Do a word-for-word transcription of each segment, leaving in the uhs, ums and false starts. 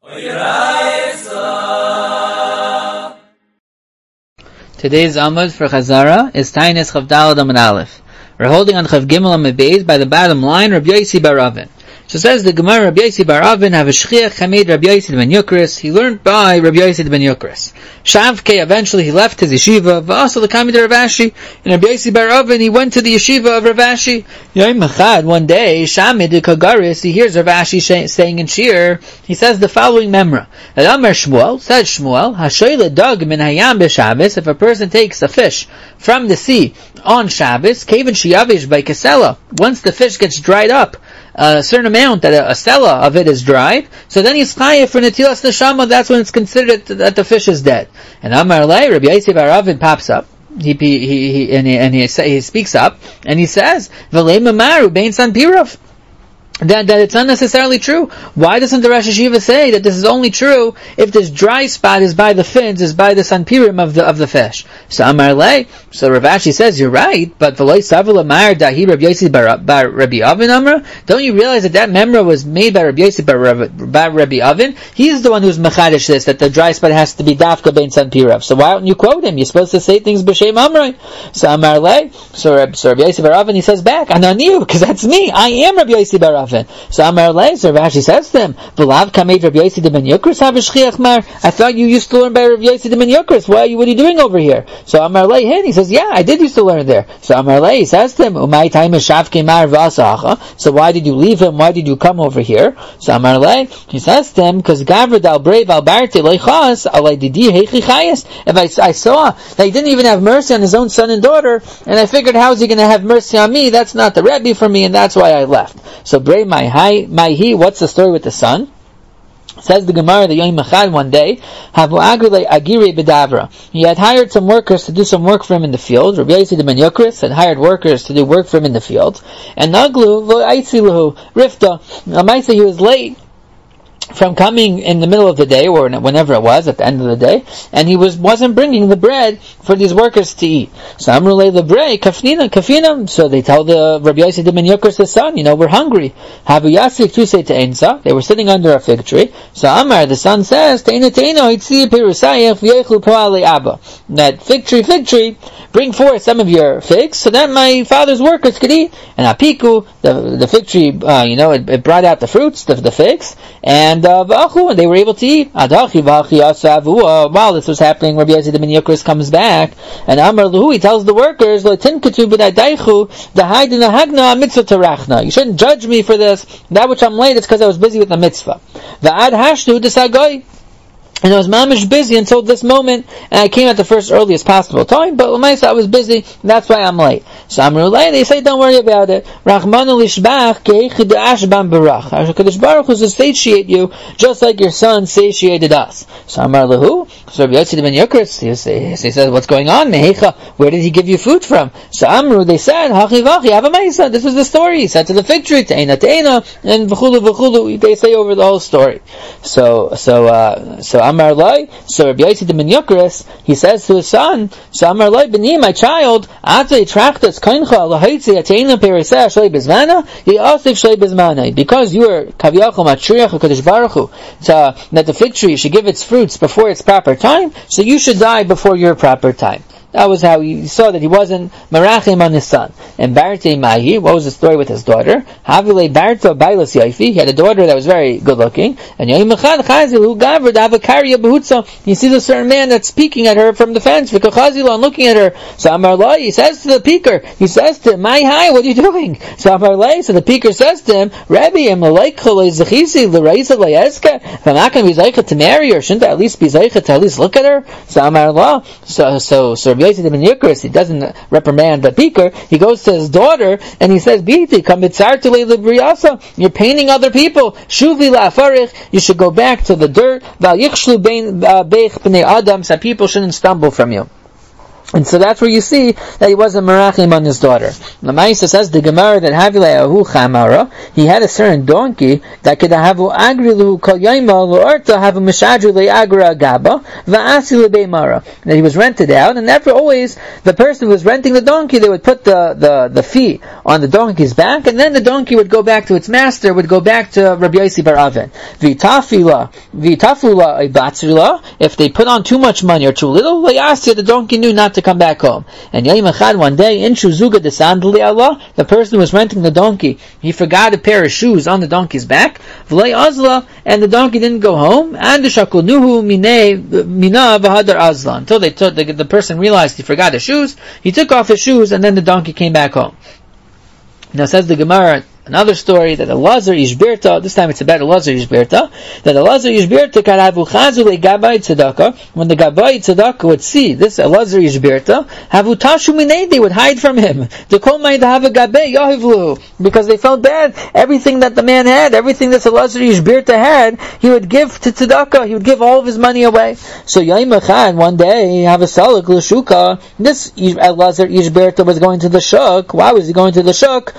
Today's Amud for Chazara is Tainis Chav Daled Amud Aleph. We're holding on Chav Gimel Amud Beis by the bottom line, Rabbi Yosi bar Ravin. So says the Gemara, Rabbi Yosi bar Ravin have a shchiach chamid Rabbi Yosi ben Yukris. He learned by Rabbi Yosi ben Yukris. Shavke, eventually he left his yeshiva, but also the Kamid Rav Ashi. And Rabbi Yosi bar Ravin, he went to the yeshiva of Rav Ashi. Yom Echad, one day, Shamid Kagaris, he hears Rav Ashi saying in Shir, he says the following memra. Amar Shmuel, said Shmuel, Hashoyle dog min hayam b'Shabbos, if a person takes a fish from the sea on Shabbos, Kevin Shiyavish by Kesela, once the fish gets dried up, a certain amount, that a, a sella of it is dried, so then he's chayav for netilas neshama, that's when it's considered that the fish is dead. And Amar Lei, Rabbi Yosi bar Ravin pops up, he, he, he, and, he, and he, he speaks up, and he says, V'lei mamaru bein san pirav, That, that it's not necessarily true. Why doesn't the Rosh Hashiva say that this is only true if this dry spot is by the fins, is by the sanpirim of the of the fish? So Amar Lei, so Rav Ashi says you're right, but v'loi savul amar dahi Rabbi Yosi bar, bar Rabbi Avin Amra. Don't you realize that that memra was made by Rabbi Yosi bar, bar Rabbi Avin? He's the one who's mechadish this, that the dry spot has to be dafka bein sanpirav. So why don't you quote him? You're supposed to say things b'shem Amrei. So Amar Lei, so Rabbi, so Rabbi Yosi bar Avin, he says back, Ananiu, because that's me. I am Rabbi Yosi bar Avin. So Amar Lei, so Rashi says to him, V'lav kamed Rabbi Yosi de ben Yukris have a shchiach mar. I thought you used to learn by Rabbi Yosi de ben Yukris. Why? What are you doing over here? So Amar Lei, he says, yeah, I did used to learn there. So Amar Lei, he says to him, Umay time shavke mar v'asacha. So why did you leave him? Why did you come over here? So Amar Lei, he says to him, because Gavrid al brave al barte leichas alay didi heichi chayes. If I, I saw that he didn't even have mercy on his own son and daughter, and I figured, how is he going to have mercy on me? That's not the Rebbe for me, and that's why I left. So brave my Hi, my he, what's the story with the son? Says the Gemara, the Yom Echad one day, Havu Agrile Agiri Bedavra. He had hired some workers to do some work for him in the field. Rabbi Yosi ben Yukris had hired workers to do work for him in the field. And Naglu V'Aitziluhu Rifta. Amaisa, he was late from coming in the middle of the day, or whenever it was, at the end of the day, and he was, wasn't bringing the bread for these workers to eat. So Amrulei Lebrei, Kafnina, Kafina, so they tell the Rabbi Yosi ben Yukris, his son, you know, we're hungry. Havu Yasik Tusei Te'ensa, they were sitting under a fig tree. So Amar, the son says, Te'ena Te'ena, Hitzi Pirusayach, V'yechlu Po'alei Abba. That fig tree, fig tree, bring forth some of your figs, so that my father's workers could eat. And Apiku, the, the fig tree, uh, you know, it, it brought out the fruits, the, the figs, and And uh, and they were able to eat. While this was happening, Rabbi Yosi ben Yukris comes back, and Amar Luhu, he tells the workers, you shouldn't judge me for this. That which I'm late, it's because I was busy with the mitzvah. And I was mamish busy until this moment, and I came at the first earliest possible time, but Lamaisa, I was busy, and that's why I'm late. So Amru Lei, they say, don't worry about it. Rachmanu lishbach ke'echid ashbam barach. HaKadosh Baruch Hu will satiate you, just like your son satiated us. So Amar Lahu, so Rabbi Yosi ben Yukris, he says, what's going on? Mehecha, where did he give you food from? So Amru, they said, Hachi vachi, have a maisa. This is the story. He said to the fig tree, Te'ena te'ena, and v'chulu v'chulu, they say over the whole story. So, so, uh, so Amar Loi, so Rabbi Yosi ben Yukris, he says to his son, so Amar Loi, B'ni, my child, Atei trachtas kaincha lahaitzi ateina periseh shlei bezmana, yasif shlei bezmana. Because you are kaviyachol matriach HaKadosh Baruch Hu, so that the fig tree should give its fruits before its proper time, so you should die before your proper time. That was how he saw that he wasn't marachim on his son. And Barte Mahi, what was the story with his daughter? Havile Barto Bailas Yaifi, he had a daughter that was very good looking. And Yom Echad Chazil, who gathered Avakaria Behutza, he sees a certain man that's peeking at her from the fence, V'kachazil, and looking at her. So Amar Lai, he says to the peeker, he says to him, My hi, what are you doing? So Amar Lai, so the peeker says to him, Rabbi, am like Zechisi, L'Raisa Layeska, if I'm not going to be Zaycha to marry her, shouldn't I at least be Zaycha to at least look at her? So Amar La, so, so, so, Yosi ben Yukris, he doesn't reprimand the peeker, he goes to his daughter and he says, Biti, come bitzartulei libriyasa, you're painting other people, shuvi la'afarich, you should go back to the dirt, val yichshlu bein beich b'nei adam, so people shouldn't stumble from you. And so that's where you see that he wasn't merachim on his daughter. The Maisa says the Gemara that Havileahu Chamara, he had a certain donkey that could have agrilu kol yayma lo'arta have a mishadru le'agra gaba va'asi le'beimara. That he was rented out, and therefore always the person who was renting the donkey, they would put the, the, the fee on the donkey's back, and then the donkey would go back to its master, would go back to Rabbi Yossi bar Avin. V'tafila, v'tafula ibatzrila, if they put on too much money or too little, le'asya, the donkey knew not to come back home. And Yayim Echad, one day, in Shuzuga de Sandali Allah, the person who was renting the donkey, he forgot a pair of shoes on the donkey's back, V'lei Azla, and the donkey didn't go home, and the Shakulnuhu Mina V'hadar Azla, until they took, the, the person realized he forgot his shoes, he took off his shoes, and then the donkey came back home. Now says the Gemara, another story that Elazar Ishbirta, this time it's about Elazar Ishbirta, that Elazar Ishbirta karavu chazu le gabai tzedakah, when the gabai tzedakah would see this Elazar Ishbirta, havu tashu minei, they would hide from him. The kol may have a gabai yahivlu, because they felt bad. Everything that the man had, everything that Elazar Ishbirta had, he would give to tzedakah, he would give all of his money away. So Yaim Echad, one day, have a salik l'shuka, this Elazar Ishbirta was going to the shuk. Why was he going to the shuk?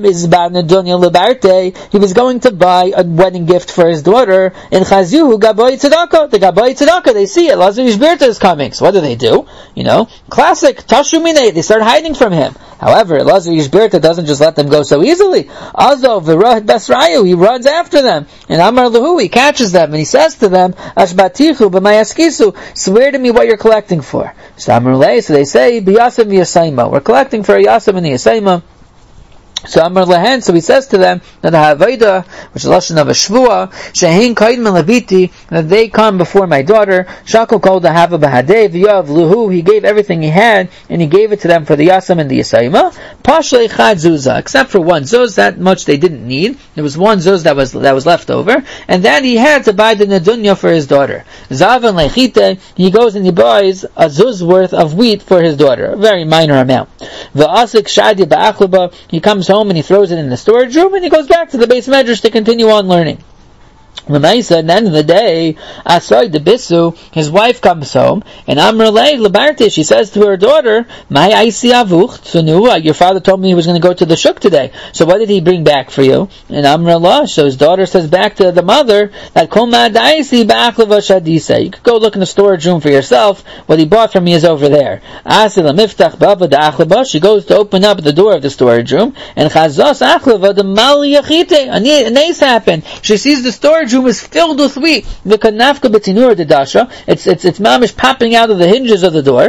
He was going to buy a wedding gift for his daughter in Chazuhu Gabai Tzedakah. The Gabai Tzedakah, they see it, Elazar Ishbirta is coming. So what do they do? You know, classic, Tashumine, they start hiding from him. However, Elazar Ishbirta doesn't just let them go so easily. Azov V'Rah Basrayu, he runs after them. And Amar Lahu, he catches them, and he says to them, Ashbatichu b'mayaskisu, swear to me what you're collecting for. So Amar Lei, so they say, B'yasam v'yasayma, we're collecting for a yasam and a yasayma. So Amar Lehen, so he says to them that the Havaida, which is lashon of a shvua, shehin kaid melabiti, that they come before my daughter. Shakol called the Hava Bahadev Yav Luhu. He gave everything he had, and he gave it to them for the Yasam and the Yisayma. Pashlei Chad Zuzah, except for one zuz, that much they didn't need. There was one zuz that was that was left over, and that he had to buy the Nedunya for his daughter. Zavan Lechite, he goes and he buys a zuz worth of wheat for his daughter, a very minor amount. V'asik Shadi Ba'achlaba, he comes home and he throws it in the storage room, and he goes back to the base medrash to continue on learning. L'maisa, at the end of the day, Asoi de Bisu, his wife comes home, and Amrulei Lebarte, she says to her daughter, "My Aisi Avuch Tzunu, your father told me he was going to go to the shuk today. So what did he bring back for you?" And Amrullah, so his daughter says back to the mother that Kol Ma'ad Aisi Ba'achlava Shadisa. You could go look in the storage room for yourself. What he bought from me is over there. Asi Lamiftach Bava Da'achlava. She goes to open up the door of the storage room, and Chazos Achlava the Mal Yachite. A nace happened. She sees the storage room is filled with wheat. The kanafka betinur dedasha. It's it's it's mamish popping out of the hinges of the door.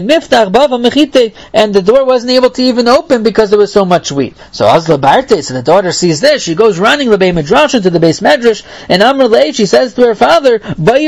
And the door wasn't able to even open because there was so much wheat. So Azla Barte, so the daughter sees this. She goes running the Beit Midrash into the base medrash, and Amr Lei, she says to her father,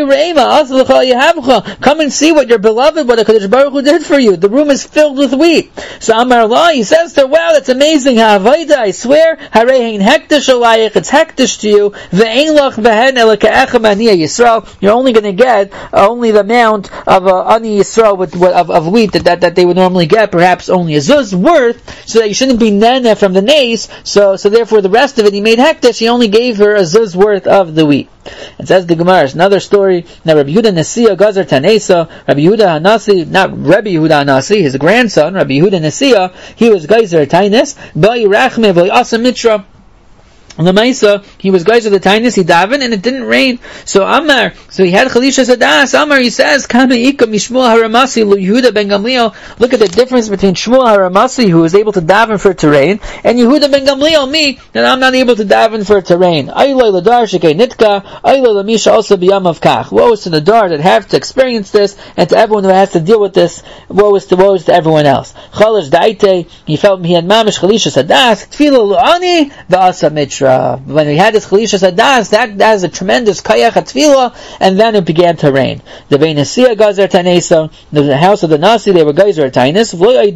"Come and see what your beloved, what HaKadosh Baruch Hu did for you. The room is filled with wheat." So Amr Lei, he says to her, "Wow, that's amazing. Ha'avaida, I swear, harein hektish alayich, it's hektish to you. Ve'ein lach you're only going to get only the amount of uh, ani Yisrael with, with, of, of wheat that, that, that they would normally get, perhaps only a zuz worth, so that you shouldn't be nene from the nace, so so therefore the rest of it he made hektish, he only gave her a zuz worth of the wheat." It says the Gemara, another story, that Rabbi Yehuda Nesiya Gazer Tanesa, Rabbi Yehuda Hanasi, not Rabbi Yehuda Hanasi, his grandson, Rabbi Yehuda Nesiya, he was Gazer Taines, Bai Rachme Vai Asa Mitra. The Maisa, he was guys of the Tainus, he davened, and it didn't rain. So Amar, so he had Chalisha Sadas. Amar, he says, Kama Ika Mishmuel Haramasi Lu Yehuda ben Gamliel. Look at the difference between Shmuel Haramasi, who was able to daven for it to rain, and Yehuda ben Gamliel, me, that I'm not able to daven for it to rain. Ayloi Ladar Shekei Nitka, Ayloi Lamisha also B'yam of Kach. Woe is to the Dar that have to experience this, and to everyone who has to deal with this, woe is to, woe is to everyone else. Chalash Daite, he felt he had Mamish Chalisha Sadas, Tfila Lu'ani, V'asa Mitra. Uh, when he had his Chalisha Sadas, that, that is a tremendous Kayach HaTfilah, and then it began to rain. The Beit Nesiya Gazer Tanesa, the house of the Nasi, they were Gazer Tainus.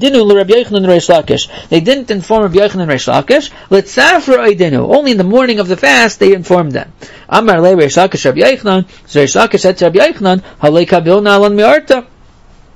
They didn't inform Rabbi Yochanan and Reish Lakish. L'tzafra Oidinu. Only in the morning of the fast, they informed them. Amar Le Reish Lakish Rabbi Yochanan. So Reish Lakish said to Rabbi Yochanan, Halei kabilna alan mi'arta.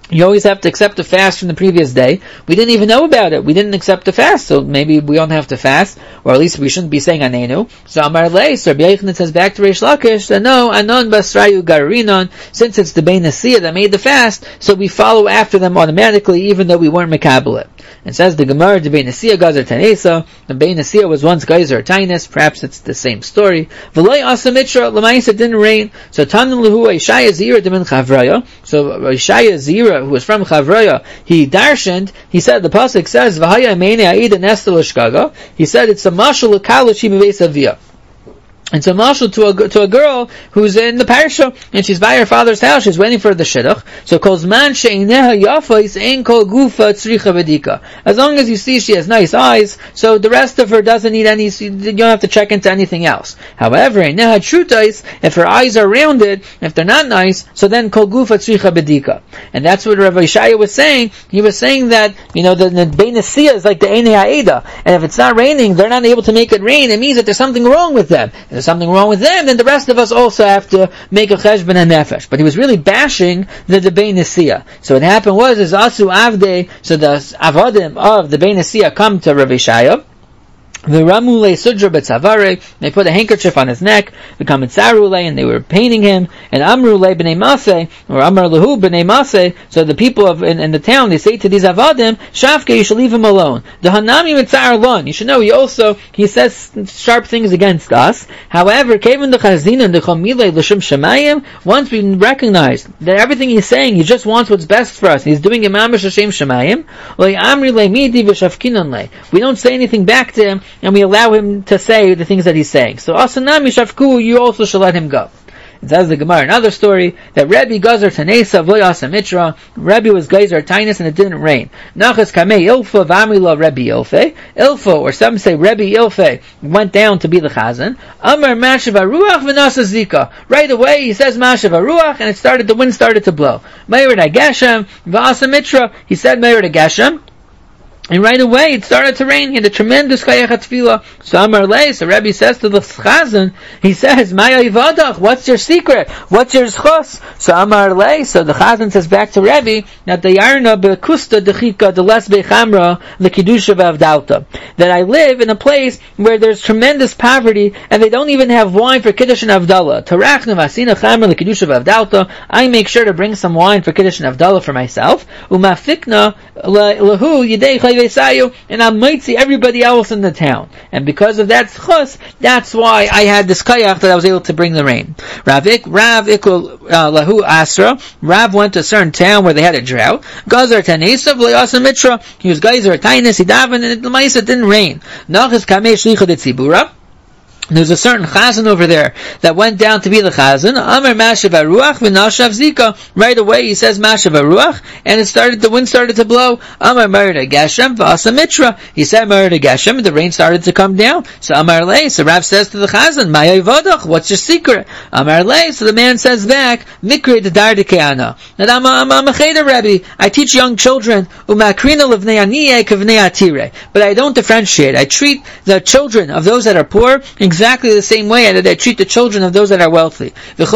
You always have to accept a fast from the previous day. We didn't even know about it. We didn't accept the fast, so maybe we don't have to fast, or at least we shouldn't be saying Anenu. So Amar Lei, so Rabbi Yochanan says back to Reish Lakish that no, Anon Basrayu Garinon, since it's the Bein Nesiyah that made the fast, so we follow after them automatically, even though we weren't Mekabel it. It says the Gemara, the Bein Nesiyah Gazer Tanesa, the Bein Nesiyah was once Gazer Tainus, perhaps it's the same story. V'loi Asa Mitra, L'mayis it didn't rain, so Tanan Lehu Ishaya Zira Demin Chavraya, so Ishaya Zira, who was from Chavraya, he darshaned, he said, the pasuk says, V'haya Meine Aida Nestel Shkaga, he said it's a mashal l'kalashi b'beis aviyah. It's a mashal to a, to a girl who's in the parsha, and she's by her father's house, she's waiting for the shidduch. So, calls man she'ineha yafais ein kol gufa tzricha bedika. As long as you see she has nice eyes, so the rest of her doesn't need any, you don't have to check into anything else. However, ineha trutais, if her eyes are rounded, if they're not nice, so then kol gufa tzricha bedika. And that's what Rav Yishaya was saying. He was saying that, you know, the, the Bein Nesiyah is like the Einei Ha'eda, and if it's not raining, they're not able to make it rain, it means that there's something wrong with them. There's something wrong with them, then the rest of us also have to make a cheshbon and nefesh. But he was really bashing the, the Bein Nesiyah. So what happened was, is Asu Avdei, so the Avadim of the Bein Nesiyah come to Rav Yishaya, the Ramule Sudra Betzavare, they put a handkerchief on his neck, the Kamitzarule, and they were painting him, and Amrule B'nei Maseh, or Amar Lahu B'nei Maseh, so the people of, in, in the town, they say to these Avadim, Shafke, you should leave him alone. The Hanami Mitzar Lon, you should know, he also, he says sharp things against us. However, Kevin the Chazin and the Chomile L'Shem Shemayim, once we recognize that everything he's saying, he just wants what's best for us, he's doing Imam Hashem Shemayim, Amrile Midi V'Shafkinon, we don't say anything back to him, and we allow him to say the things that he's saying. So Asanami Shafku, you also should let him go. It says the Gemara, another story, that Rebbe Gazer Tanesa V'lo Yasa Mitra, Rebbe was Gazer Tainus and it didn't rain. Nachas Kamei Ilfa V'amila Rebbe Ilfe, Ilfa, or some say Rebbe Ilfe, went down to be the Chazan, Amar Mashav Ruach V'nasa Zika. Right away he says Mashav Ruach, and it started, the wind started to blow. Meir Geshem V'asa Mitra, he said Meir Geshem, and right away it started to rain. He had a tremendous kayach tefillah. So Amar Lei, so Rebbe says to the Chazan, he says, Maya Yivadach, what's your secret? What's your schos? So Amar Lei, so the Chazan says back to Rebbe, that the Yarna Bekusta Dechika, the Les Bechamra, the Kiddusha V'Avdalta. That I live in a place where there's tremendous poverty, and they don't even have wine for Kiddush and Avdallah. Tarachna Vasina Chamra, the Kiddusha V'Avdalta, I make sure to bring some wine for Kiddush and Avdallah for myself. Umafikna Lahu Yidei and I'll mitzi everybody else in the town. And because of that schus, that's why I had this kayach that I was able to bring the rain. Rav Ik, Rav Ikul Lahu Asra, Rav went to a certain town where they had a drought. Gazer Tanesa V'layasa Mitra, he was Gazer Tainus, he davened, and the Maisa didn't rain. Nachas Kamei Shlicha de Tzibura, there's a certain chazan over there that went down to be the chazan. Amar Mashav Aruach v'Nashav Zika. Right away he says Mashav Aruach, and it started. The wind started to blow. Amar Merida Geshem v'Asa Mitra. He said Merida Geshem, and the rain started to come down. So Amar Lei. So Rav says to the chazan, Maya Yvodach, what's your secret? Amar Lei. So the man says back, Mikri D'Dar Dekeana. That I'm a, I'm a, I'm a cheder Rebbe. I teach young children Umakrina L'vnei Aniyeh K'vnei Atire. But I don't differentiate. I treat the children of those that are poor exactly the same way that I treat the children of those that are wealthy. Those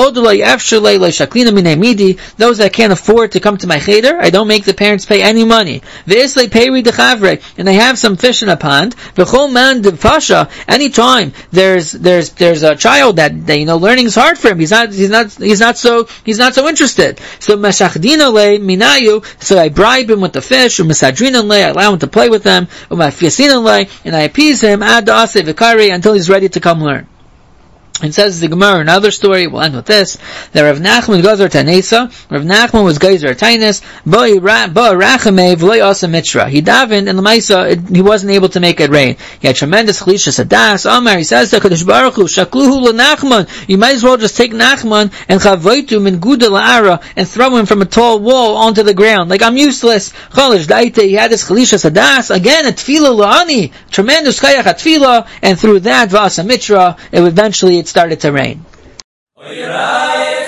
that can't afford to come to my cheder, I don't make the parents pay any money. And I have some fish in a pond. Anytime there's there's there's a child that, that you know learning is hard for him, he's not he's not he's not so he's not so interested. So so I bribe him with the fish, I allow him to play with them, and I appease him until he's ready to come learn. It says the Gemara, another story, we'll end with this, that Rav Nachman Gazer Tanesa, Rav Nachman was Gazer Tainus, Ba'a Rachame V'loi Asa Mitra. He davened, and the Maisa, he wasn't able to make it rain. He had tremendous Chalishas Adas. Amar, he says to Kadosh Baruch Hu, Shakluhu LeNachman, you might as well just take Nachman, and Chavaitu Min Guda La'ara, and throw him from a tall wall onto the ground. Like, I'm useless. Chalish Daite, he had this Chalishas Adas, again, a Tefillah La'ani, tremendous Kayach Tefillah, and through that, V'asa Mitra, it eventually, it started to rain.